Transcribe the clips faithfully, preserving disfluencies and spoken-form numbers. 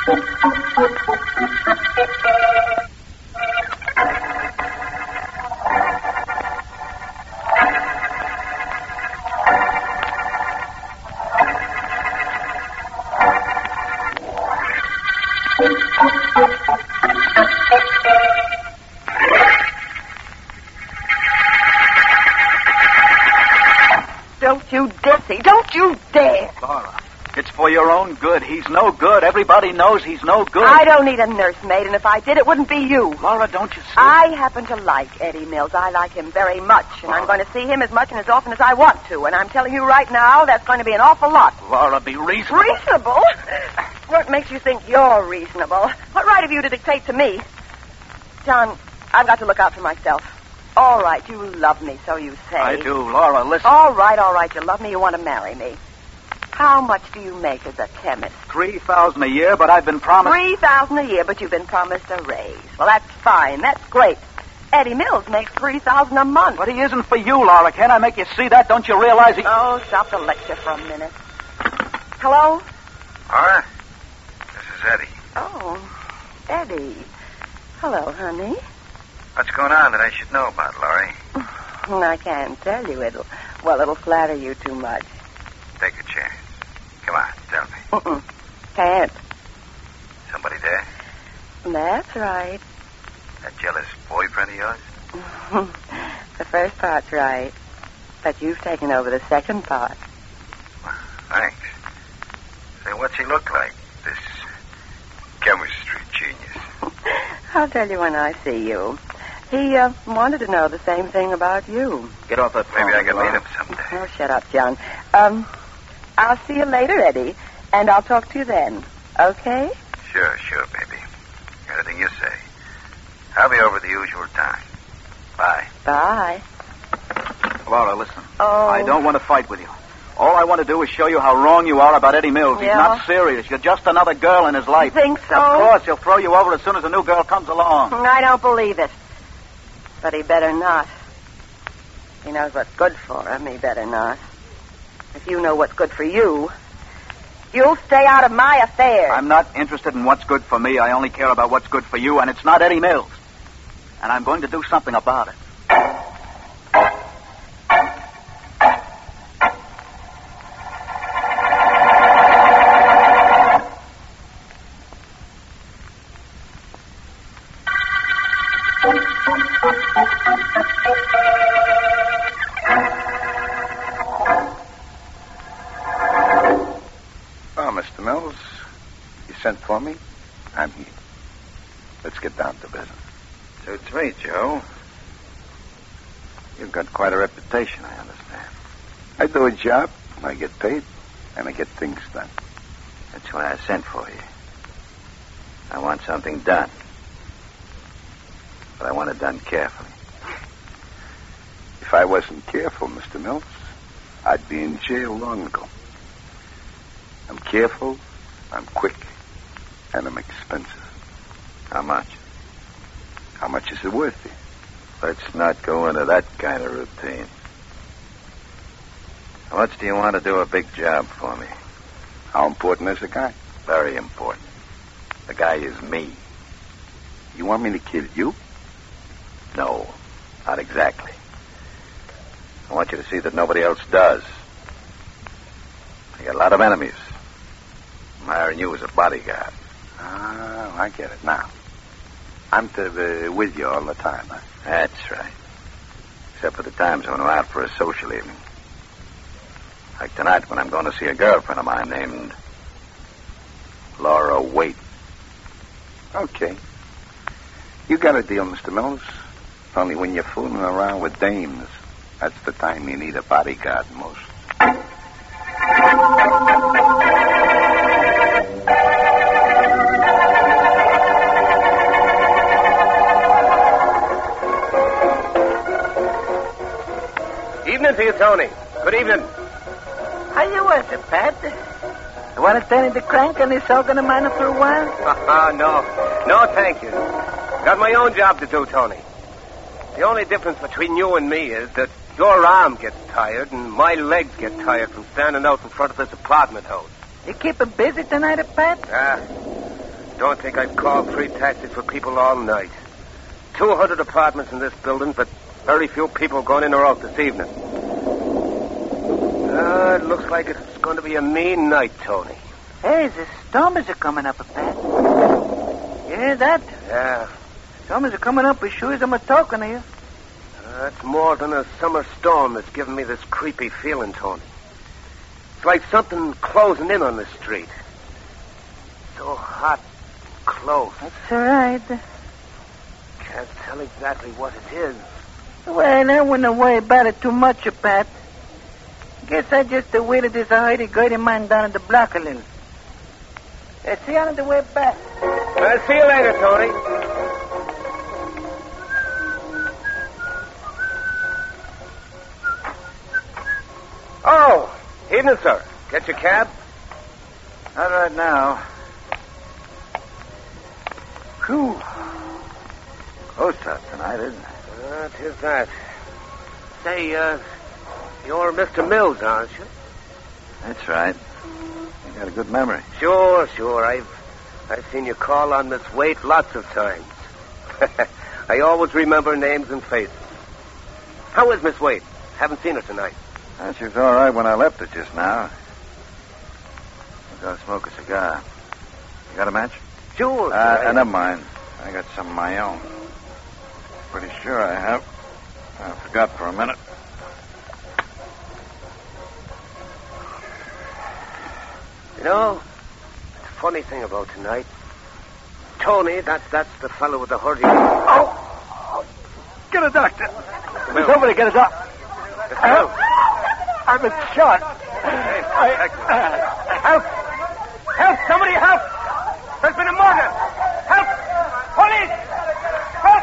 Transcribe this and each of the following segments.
Don't you dare! Don't you dare! Laura, it's for your own good. He's no good. Everybody knows he's no good. I don't need a nursemaid, and if I did, it wouldn't be you. Laura, don't you see? I happen to like Eddie Mills. I like him very much, and Laura. I'm going to see him as much and as often as I want to. And I'm telling you right now, that's going to be an awful lot. Laura, be reasonable. Reasonable? What makes you think you're reasonable? What right have you to dictate to me? John, I've got to look out for myself. All right, you love me, so you say. I do. Laura, listen. All right, all right, you love me, you want to marry me. How much do you make as a chemist? Three thousand a year, but I've been promised... Three thousand a year, but you've been promised a raise. Well, that's fine. That's great. Eddie Mills makes three thousand a month. But he isn't for you, Laura. Can't I make you see that? Don't you realize he... Oh, stop the lecture for a minute. Hello? Laura? This is Eddie. Oh, Eddie. Hello, honey. What's going on that I should know about, Laurie? I can't tell you. It'll, well, it'll flatter you too much. Take a chance. Come on, tell me. Mm-mm. Can't. Somebody there? That's right. That jealous boyfriend of yours? The first part's right. But you've taken over the second part. Well, thanks. Say, what's he look like, this chemistry genius? I'll tell you when I see you. He uh, wanted to know the same thing about you. Get off that phone. Maybe I can Laura. meet him someday. Oh, shut up, John. Um, I'll see you later, Eddie, and I'll talk to you then. Okay? Sure, sure, baby. Anything you say. I'll be over the usual time. Bye. Bye. Laura, listen. Oh. I don't want to fight with you. All I want to do is show you how wrong you are about Eddie Mills. He's Yeah? not serious. You're just another girl in his life. You think so? Of course, he'll throw you over as soon as a new girl comes along. I don't believe it. But he better not. He knows what's good for him. He better not. If you know what's good for you, you'll stay out of my affairs. I'm not interested in what's good for me. I only care about what's good for you, and it's not Eddie Mills. And I'm going to do something about it. Oh, Mister Mills, you sent for me? I'm here. Let's get down to business. Suits me, Joe. You've got quite a reputation, I understand. I do a job, I get paid, and I get things done. That's why I sent for you. I want something done. But I want it done carefully. If I wasn't careful, Mister Mills, I'd be in jail long ago. I'm careful, I'm quick, and I'm expensive. How much? How much is it worth you? Let's not go into that kind of routine. How much do you want to do a big job for me? How important is the guy? Very important. The guy is me. You want me to kill you? No, not exactly. I want you to see that nobody else does. I got a lot of enemies. I'm hiring you as a bodyguard. Ah, I get it now. I'm to be with you all the time, huh? That's right. Except for the times when I'm out for a social evening. Like tonight when I'm going to see a girlfriend of mine named Laura Waite. Okay. You got a deal, Mister Mills. Only when you're fooling around with dames, that's the time you need a bodyguard most. Evening to you, Tony. Good evening. How you working, Pat? You want to turn in the crank on this organ of mine for a while? Uh-uh, no. No, thank you. Got my own job to do, Tony. The only difference between you and me is that your arm gets tired and my legs get tired from standing out in front of this apartment house. You keeping busy tonight, Pat? Ah. Don't think I've called three taxis for people all night. Two hundred apartments in this building, but very few people going in or out this evening. Uh, it looks like it's going to be a mean night, Tony. Hey, the storms are coming up, Pat. You hear that? Yeah. Storms are coming up as sure as I'm talking to you. Uh, that's more than a summer storm that's giving me this creepy feeling, Tony. It's like something closing in on the street. So hot and close. That's all right. Can't tell exactly what it is. Well, I wouldn't worry about it too much, Pat. Guess I just waited this hurdy-gurdy man down at the block a little. Uh, see you on the way back. I'll see you later, Tony. Oh, evening, sir. Get your cab? Not right now. Whew. Close up tonight, isn't it? Uh, 'tis that. Say, uh, you're Mister Mills, aren't you? That's right. You got a good memory. Sure, sure. I've I've seen you call on Miss Waite lots of times. I always remember names and faces. How is Miss Waite? Haven't seen her tonight. Well, she was all right when I left her just now. I'm going to smoke a cigar. You got a match? Sure. Uh, sir. uh, never mind. I got some of my own. Pretty sure I have. I forgot for a minute. You know, the funny thing about tonight, Tony, that, that's the fellow with the hurdy. Oh! Get a doctor. Mills. Somebody get a doctor. Mister Mills. I've been shot. Hey, I, uh, help! Help! Somebody help! There's been a murder! Help! Police! Help!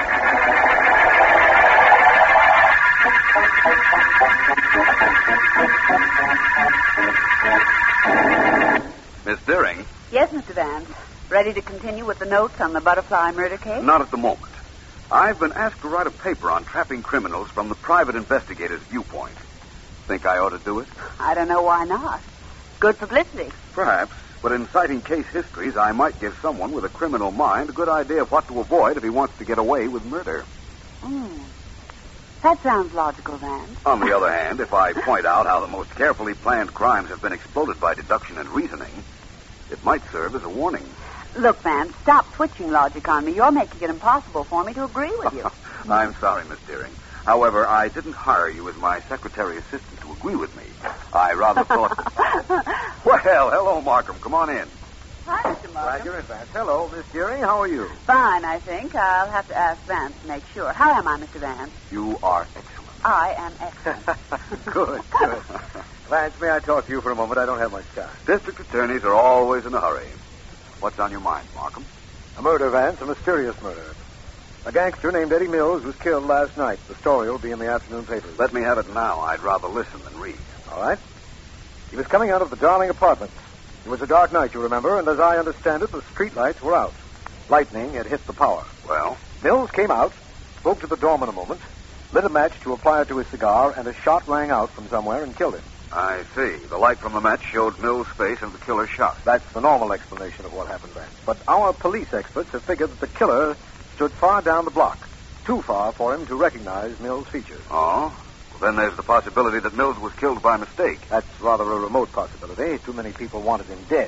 Miss Deering? Yes, Mister Vance. Ready to continue with the notes on the butterfly murder case? Not at the moment. I've been asked to write a paper on trapping criminals from the private investigator's viewpoint. Think I ought to do it? I don't know why not. Good publicity. Perhaps, but in citing case histories, I might give someone with a criminal mind a good idea of what to avoid if he wants to get away with murder. Hmm. That sounds logical, Vance. On the other hand, if I point out how the most carefully planned crimes have been exploded by deduction and reasoning, it might serve as a warning. Look, Vance, stop switching logic on me. You're making it impossible for me to agree with you. I'm sorry, Miss Deering. However, I didn't hire you as my secretary assistant to agree with me. I rather thought... Well, hello, Markham. Come on in. Hi, Mister Markham. you're in Vance. Hello, Miss Deering. How are you? Fine, I think. I'll have to ask Vance to make sure. How am I, Mister Vance? You are excellent. I am excellent. Good, good. Vance, may I talk to you for a moment? I don't have much time. District attorneys are always in a hurry. What's on your mind, Markham? A murder, Vance, a mysterious murder. A gangster named Eddie Mills was killed last night. The story will be in the afternoon papers. Let me have it now. I'd rather listen than read. All right. He was coming out of the Darling Apartments. It was a dark night, you remember, and as I understand it, the streetlights were out. Lightning had hit the power. Well? Mills came out, spoke to the doorman a moment, lit a match to apply it to his cigar, and a shot rang out from somewhere and killed him. I see. The light from the match showed Mills' face and the killer shot. That's the normal explanation of what happened, Vance. But our police experts have figured that the killer stood far down the block, too far for him to recognize Mills' features. Oh? Well, then there's the possibility that Mills was killed by mistake. That's rather a remote possibility. Too many people wanted him dead.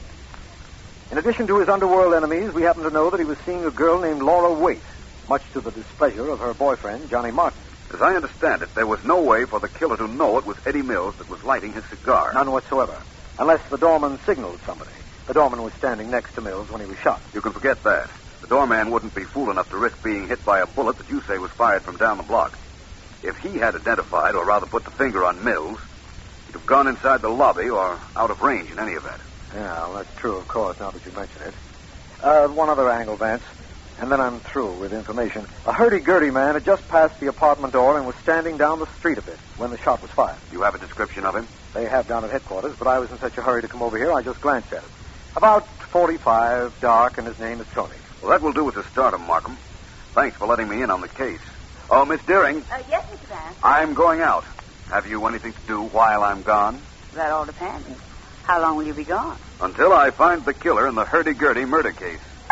In addition to his underworld enemies, we happen to know that he was seeing a girl named Laura Waite, much to the displeasure of her boyfriend, Johnny Martin. As I understand it, there was no way for the killer to know it was Eddie Mills that was lighting his cigar. None whatsoever, unless the doorman signaled somebody. The doorman was standing next to Mills when he was shot. You can forget that. The doorman wouldn't be fool enough to risk being hit by a bullet that you say was fired from down the block. If he had identified, or rather put the finger on Mills, he'd have gone inside the lobby or out of range in any event. Yeah, well, that's true, of course, now that you mention it. Uh, one other angle, Vance, and then I'm through with information. A hurdy-gurdy man had just passed the apartment door and was standing down the street a bit when the shot was fired. You have a description of him? They have down at headquarters, but I was in such a hurry to come over here, I just glanced at it. About forty-five, dark, and his name is Tony. Well, that will do as a start, Markham. Thanks for letting me in on the case. Oh, Miss Deering. Uh, yes, Mister Vance. I'm going out. Have you anything to do while I'm gone? That all depends. How long will you be gone? Until I find the killer in the hurdy-gurdy murder case.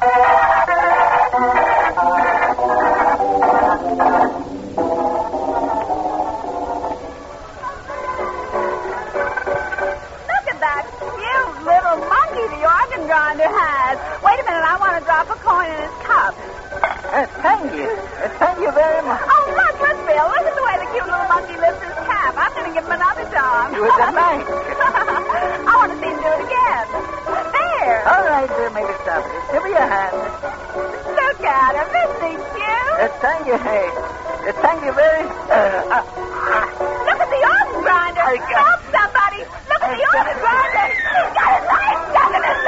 at that cute little monkey the organ grinder has. Wait a minute, I want to drop a coin in his cup. Uh, thank you. Uh, thank you very much. Oh, look, look, Bill. Look at the way the cute little monkey lifts his cap. I'm going to give him another job. You was a knight. I want to see him do it again. There. All right, uh, maybe stop it. Give me your hand. Look at him. Isn't he cute? Uh, thank you, hey. Uh, thank you very... Uh, uh, Look at the organ grinder. I got- Help somebody. Look at the organ grinder. He's got a knife stuck in his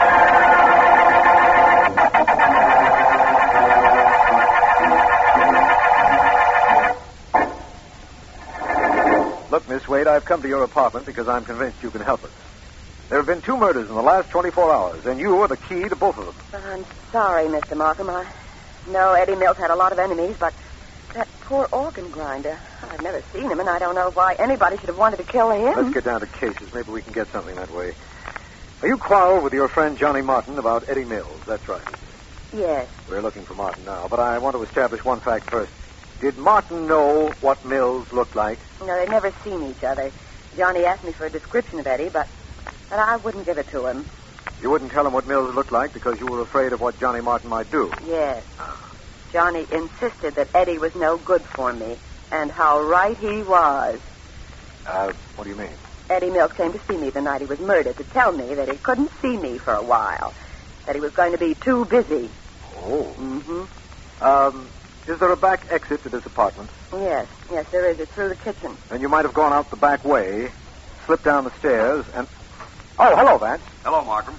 Look, Miss Wade, I've come to your apartment because I'm convinced you can help us. There have been two murders in the last twenty-four hours, and you are the key to both of them. I'm sorry, Mister Markham. I know Eddie Mills had a lot of enemies, but that poor organ grinder, I've never seen him, and I don't know why anybody should have wanted to kill him. Let's get down to cases. Maybe we can get something that way. You quarreled with your friend Johnny Martin about Eddie Mills. That's right. Yes. We're looking for Martin now, but I want to establish one fact first. Did Martin know what Mills looked like? No, they'd never seen each other. Johnny asked me for a description of Eddie, but, but I wouldn't give it to him. You wouldn't tell him what Mills looked like because you were afraid of what Johnny Martin might do. Yes. Johnny insisted that Eddie was no good for me, and how right he was. Uh, what do you mean? Eddie Mills came to see me the night he was murdered to tell me that he couldn't see me for a while, that he was going to be too busy. Oh. Mm-hmm. Um, is there a back exit to this apartment? Yes, yes, there is. It's through the kitchen. Then you might have gone out the back way, slipped down the stairs, and... Oh, hello, Vance. Hello, Markham.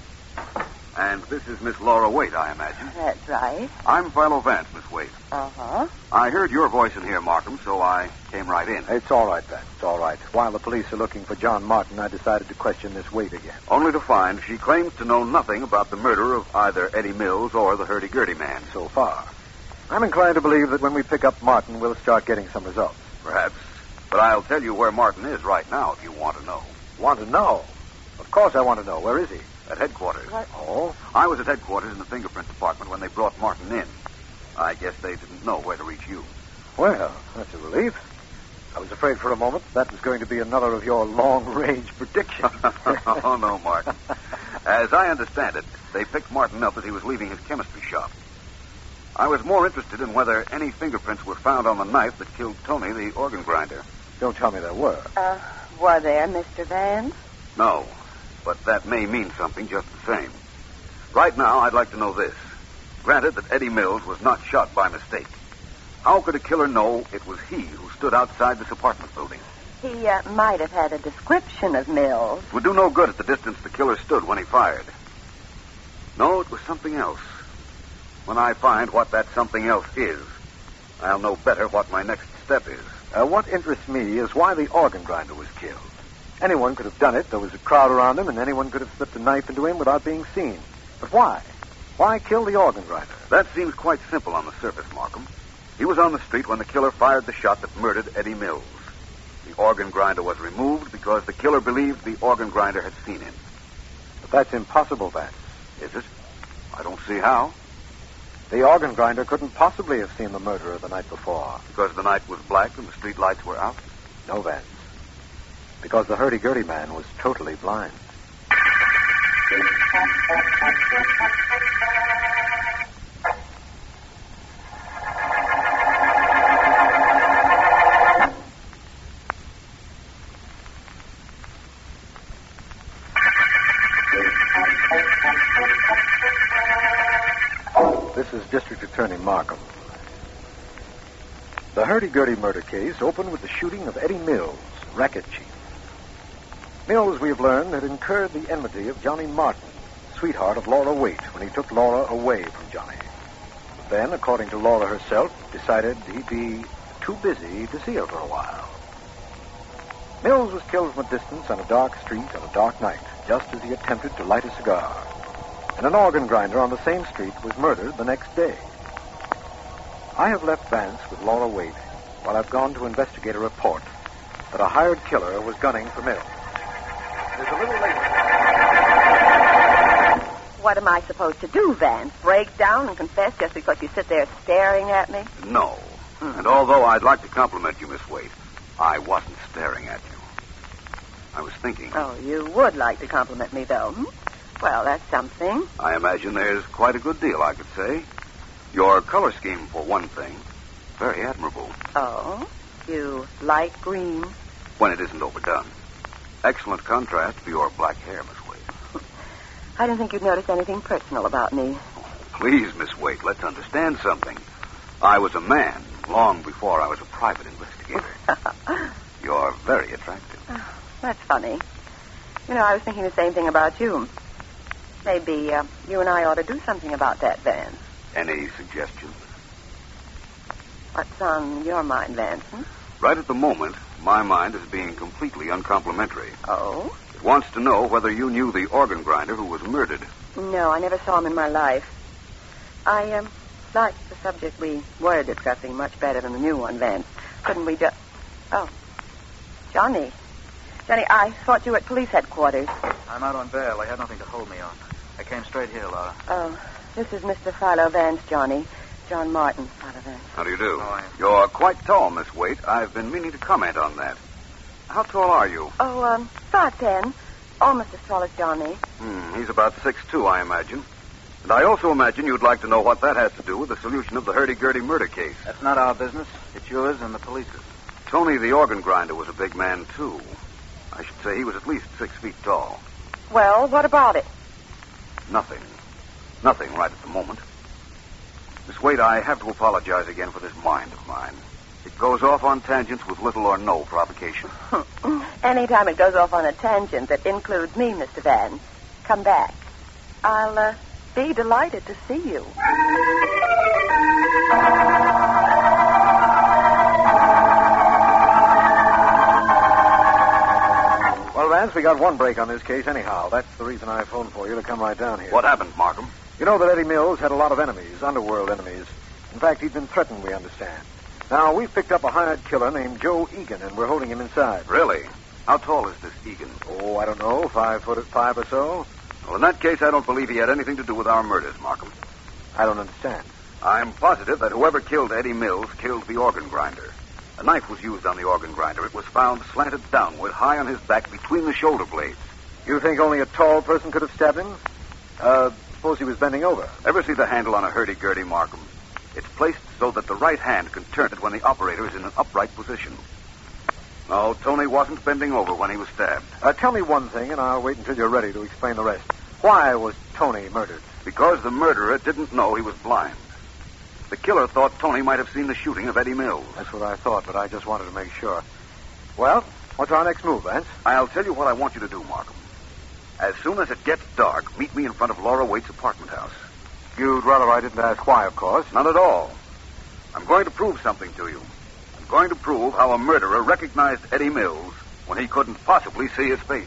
And this is Miss Laura Waite, I imagine. That's right. I'm Philo Vance, Miss Waite. Uh-huh. I heard your voice in here, Markham, so I came right in. It's all right, Vance. It's all right. While the police are looking for John Martin, I decided to question Miss Waite again. Only to find she claims to know nothing about the murder of either Eddie Mills or the hurdy-gurdy man. So far. I'm inclined to believe that when we pick up Martin, we'll start getting some results. Perhaps. But I'll tell you where Martin is right now if you want to know. Want to know? Of course I want to know. Where is he? At headquarters. What? Oh? I was at headquarters in the fingerprint department when they brought Martin in. I guess they didn't know where to reach you. Well, that's a relief. I was afraid for a moment that was going to be another of your long-range predictions. Oh, no, Martin. As I understand it, they picked Martin up as he was leaving his chemistry shop. I was more interested in whether any fingerprints were found on the knife that killed Tony, the organ grinder. Don't tell me there were. Uh, were there, Mister Vance? No, but that may mean something just the same. Right now, I'd like to know this. Granted that Eddie Mills was not shot by mistake, how could a killer know it was he who stood outside this apartment building? He uh, might have had a description of Mills. It would do no good at the distance the killer stood when he fired. No, it was something else. When I find what that something else is, I'll know better what my next step is. Uh, what interests me is why the organ grinder was killed. Anyone could have done it. There was a crowd around him, and anyone could have slipped a knife into him without being seen. But why? Why kill the organ grinder? That seems quite simple on the surface, Markham. He was on the street when the killer fired the shot that murdered Eddie Mills. The organ grinder was removed because the killer believed the organ grinder had seen him. But that's impossible, Vance. Is it? I don't see how. The organ grinder couldn't possibly have seen the murderer the night before. Because the night was black and the street lights were out? No, Vance. Because the hurdy-gurdy man was totally blind. This is District Attorney Markham. The hurdy-gurdy murder case opened with the shooting of Eddie Mills, racket chief. Mills, we have learned, had incurred the enmity of Johnny Martin, sweetheart of Laura Waite, when he took Laura away from Johnny. But then, according to Laura herself, decided he'd be too busy to see her for a while. Mills was killed from a distance on a dark street on a dark night, just as he attempted to light a cigar. And an organ grinder on the same street was murdered the next day. I have left Vance with Laura Waite while I've gone to investigate a report that a hired killer was gunning for Mills. There's a little later. what am I supposed to do, Vance? Break down and confess just because you sit there staring at me? No. Hmm. And although I'd like to compliment you, Miss Waite, I wasn't staring at you. I was thinking. Oh, you would like to compliment me, though. Hmm? Well, that's something. I imagine there's quite a good deal I could say. Your color scheme, for one thing, very admirable. Oh? You like green? When it isn't overdone. Excellent contrast to your black hair, Miss Waite. I don't think you'd notice anything personal about me. Oh, please, Miss Waite, let's understand something. I was a man long before I was a private investigator. You're very attractive. Oh, that's funny. You know, I was thinking the same thing about you. Maybe uh, you and I ought to do something about that, Vance. Any suggestions? What's on your mind, Vance? Hmm? Right at the moment, my mind is being completely uncomplimentary. Oh? It wants to know whether you knew the organ grinder who was murdered. No, I never saw him in my life. I um, like the subject we were discussing much better than the new one, Vance. Couldn't we just... Oh. Johnny. Johnny, I thought you were at police headquarters. I'm out on bail. I had nothing to hold me on. I came straight here, Laura. Oh, this is Mister Philo Vance, Johnny. John Martin, Philo Vance. How do you do? Oh, I am. You're quite tall, Miss Waite. I've been meaning to comment on that. How tall are you? Oh, um, five ten. Almost as tall as Johnny. Hmm, he's about six two, I imagine. And I also imagine you'd like to know what that has to do with the solution of the hurdy-gurdy murder case. That's not our business. It's yours and the police's. Tony, the organ grinder, was a big man, too. I should say he was at least six feet tall. Well, what about it? Nothing. Nothing right at the moment. Miss Waite, I have to apologize again for this mind of mine. It goes off on tangents with little or no provocation. Anytime it goes off on a tangent that includes me, Mister Vance, come back. I'll uh, be delighted to see you. Well, Vance, we got one break on this case anyhow. That's the reason I phoned for you to come right down here. What happened, Markham? You know that Eddie Mills had a lot of enemies, underworld enemies. In fact, he'd been threatened, we understand. Now, we've picked up a hired killer named Joe Egan, and we're holding him inside. Really? How tall is this Egan? Oh, I don't know, five foot five or so. Well, in that case, I don't believe he had anything to do with our murders, Markham. I don't understand. I'm positive that whoever killed Eddie Mills killed the organ grinder. A knife was used on the organ grinder. It was found slanted downward, high on his back, between the shoulder blades. You think only a tall person could have stabbed him? Uh, suppose he was bending over. Ever see the handle on a hurdy-gurdy, Markham? It's placed so that the right hand can turn it when the operator is in an upright position. No, Tony wasn't bending over when he was stabbed. Uh, tell me one thing, and I'll wait until you're ready to explain the rest. Why was Tony murdered? Because the murderer didn't know he was blind. The killer thought Tony might have seen the shooting of Eddie Mills. That's what I thought, but I just wanted to make sure. Well, what's our next move, Vance? I'll tell you what I want you to do, Markham. As soon as it gets dark, meet me in front of Laura Waite's apartment house. You'd rather I didn't ask why, of course. Not at all. I'm going to prove something to you. I'm going to prove how a murderer recognized Eddie Mills when he couldn't possibly see his face.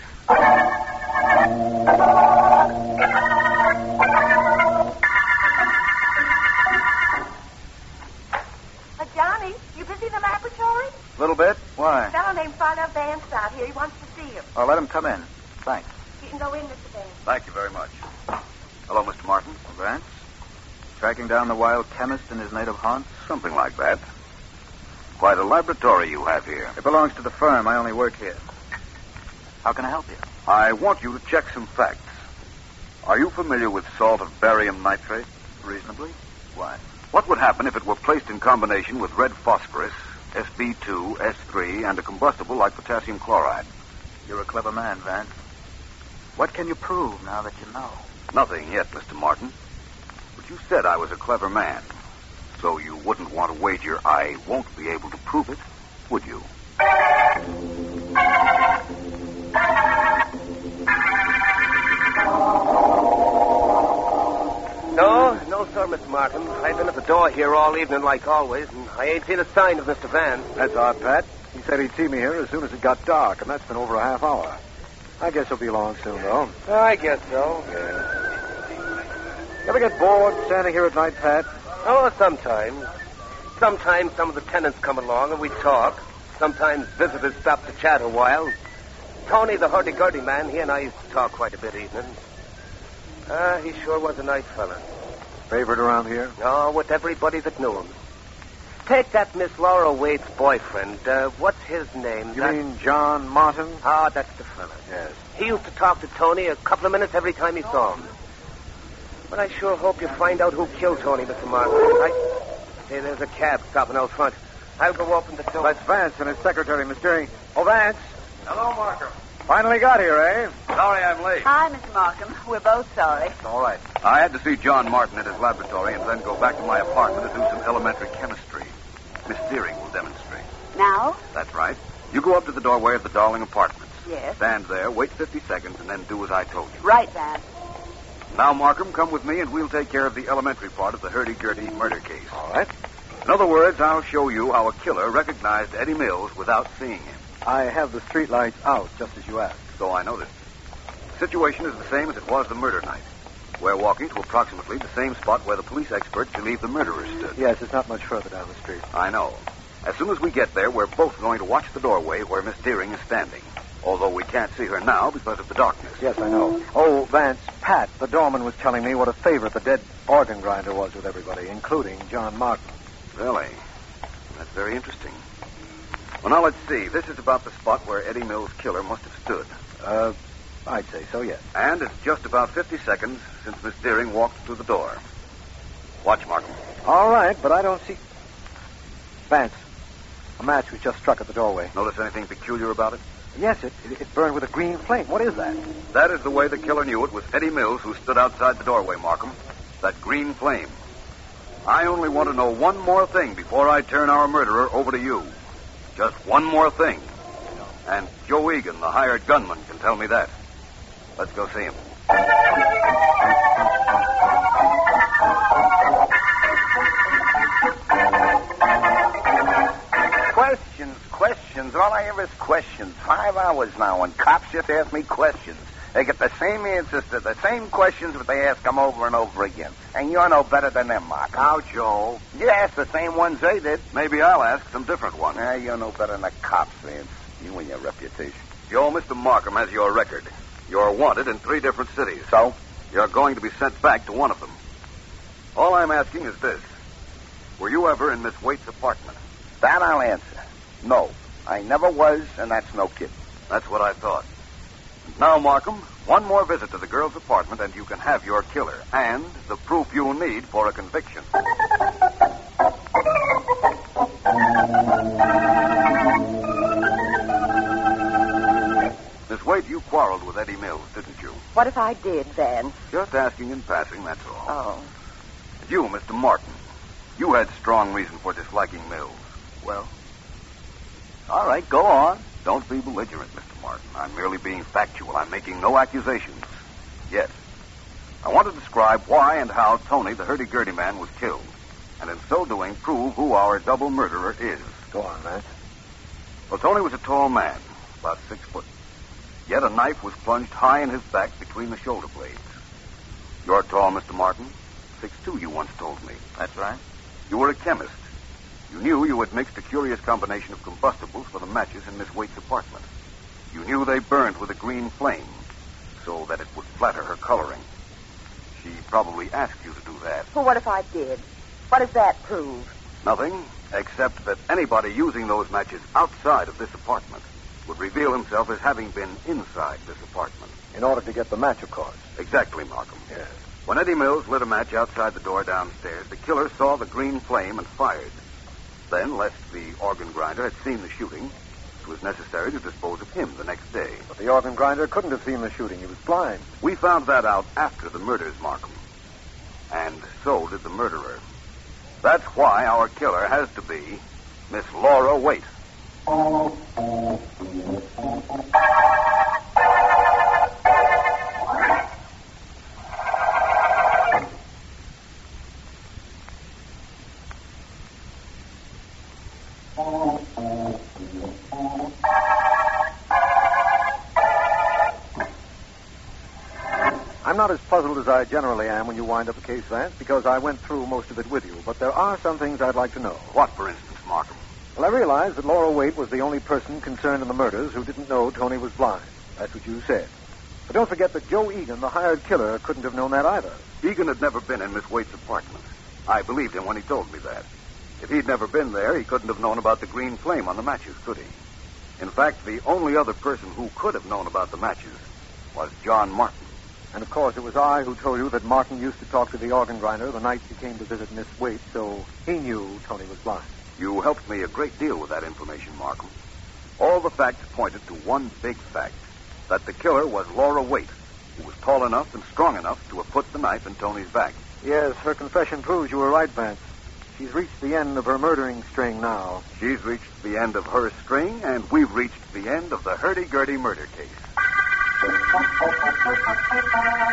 Johnny, you busy in the laboratory? A little bit. Why? A fellow named Philo Vance out here. He wants to see you. Oh, let him come in. Thanks. You can go in, Mister Vance. Thank you very much. Hello, Mister Martin. Vance? Tracking down the wild chemist in his native haunts? Something like that. Quite a laboratory you have here. It belongs to the firm. I only work here. How can I help you? I want you to check some facts. Are you familiar with salt of barium nitrate? Reasonably. Why? What would happen if it were placed in combination with red phosphorus, S B two, S three, and a combustible like potassium chloride? You're a clever man, Vance. What can you prove now that you know? Nothing yet, Mister Martin. But you said I was a clever man. So you wouldn't want to wager I won't be able to prove it, would you? No, no, sir, Mister Martin. I've been at the door here all evening like always, and I ain't seen a sign of Mister Vance. That's odd, Pat. He said he'd see me here as soon as it got dark, and that's been over a half hour. I guess he'll be along soon, though. I guess so. You ever get bored standing here at night, Pat? Oh, sometimes. Sometimes some of the tenants come along and we talk. Sometimes visitors stop to chat a while. Tony, the hurdy-gurdy man, he and I used to talk quite a bit evenings. Ah, he sure was a nice fella. Favorite around here? Oh, with everybody that knew him. Take that Miss Laura Wade's boyfriend. Uh, what's his name? You that... mean John Martin? Ah, that's the fella. Yes. He used to talk to Tony a couple of minutes every time he saw him. But I sure hope you find out who killed Tony, Mister Martin. I... Hey, there's a cab stopping out front. I'll go open the door. That's Vance and his secretary, Miss Deering. Oh, Vance. Hello, Markham. Finally got here, eh? Sorry I'm late. Hi, Mister Markham. We're both sorry. All right. I had to see John Martin at his laboratory and then go back to my apartment to do some elementary chemistry. Miss Deering will demonstrate. Now? That's right. You go up to the doorway of the Darling Apartments. Yes. Stand there, wait fifty seconds, and then do as I told you. Right, Van. Now, Markham, come with me and we'll take care of the elementary part of the hurdy-gurdy murder case. All right. In other words, I'll show you how a killer recognized Eddie Mills without seeing him. I have the street lights out, just as you asked. So I noticed. The situation is the same as it was the murder night. We're walking to approximately the same spot where the police experts believe the murderer stood. Yes, it's not much further down the street. I know. As soon as we get there, we're both going to watch the doorway where Miss Deering is standing. Although we can't see her now because of the darkness. Yes, I know. Oh, Vance, Pat, the doorman was telling me what a favorite the dead organ grinder was with everybody, including John Martin. Really? That's very interesting. Well, now let's see. This is about the spot where Eddie Mills' killer must have stood. Uh, I'd say so, yes. And it's just about fifty seconds since Miss Deering walked through the door. Watch, Markham. All right, but I don't see... Vance, a match was just struck at the doorway. Notice anything peculiar about it? Yes, it, it, it burned with a green flame. What is that? That is the way the killer knew it was Eddie Mills who stood outside the doorway, Markham. That green flame. I only want to know one more thing before I turn our murderer over to you. Just one more thing. And Joe Egan, the hired gunman, can tell me that. Let's go see him. Questions, questions. All I hear is questions. Five hours now, and cops just ask me questions. They get the same answers to the same questions, but they ask them over and over again. And you're no better than them, Mark. Now, Joe. You ask the same ones they did. Maybe I'll ask some different ones. Nah, you're no better than the cops, Vance. You and your reputation. Joe, Mister Markham has your record. You're wanted in three different cities. So? You're going to be sent back to one of them. All I'm asking is this. Were you ever in Miss Waite's apartment? That I'll answer. No. I never was, and that's no kidding. That's what I thought. Now, Markham, one more visit to the girl's apartment and you can have your killer and the proof you'll need for a conviction. Miss Waite, you quarreled with Eddie Mills, didn't you? What if I did, Vance? Just asking in passing, that's all. Oh. And you, Mister Martin, you had strong reason for disliking Mills. Well, all right, go on. Don't be belligerent, Mister Martin. I'm merely being factual. I'm making no accusations. Yet. I want to describe why and how Tony, the hurdy-gurdy man, was killed. And in so doing, prove who our double murderer is. Go on, Vance. Well, Tony was a tall man, about six foot. Yet a knife was plunged high in his back between the shoulder blades. You're tall, Mister Martin. Six two, you once told me. That's right. You were a chemist. You knew you had mixed a curious combination of combustibles for the matches in Miss Waite's apartment. You knew they burned with a green flame, so that it would flatter her coloring. She probably asked you to do that. Well, what if I did? What does that prove? Nothing, except that anybody using those matches outside of this apartment would reveal himself as having been inside this apartment. In order to get the match, of course. Exactly, Markham. Yes. When Eddie Mills lit a match outside the door downstairs, the killer saw the green flame and fired. Then, lest the organ grinder had seen the shooting, it was necessary to dispose of him the next day. But the organ grinder couldn't have seen the shooting. He was blind. We found that out after the murders, Markham. And so did the murderer. That's why our killer has to be Miss Laura Waite. I'm not as puzzled as I generally am when you wind up a case, Vance, because I went through most of it with you. But there are some things I'd like to know. What, for instance, Markham? Well, I realize that Laura Waite was the only person concerned in the murders who didn't know Tony was blind. That's what you said. But don't forget that Joe Egan, the hired killer, couldn't have known that either. Egan had never been in Miss Waite's apartment. I believed him when he told me that. If he'd never been there, he couldn't have known about the green flame on the matches, could he? In fact, the only other person who could have known about the matches was John Martin. And, of course, it was I who told you that Martin used to talk to the organ grinder the night he came to visit Miss Waite, so he knew Tony was blind. You helped me a great deal with that information, Markham. All the facts pointed to one big fact, that the killer was Laura Waite, who was tall enough and strong enough to have put the knife in Tony's back. Yes, her confession proves you were right, Vance. She's reached the end of her murdering string now. She's reached the end of her string, and we've reached the end of the hurdy-gurdy murder case.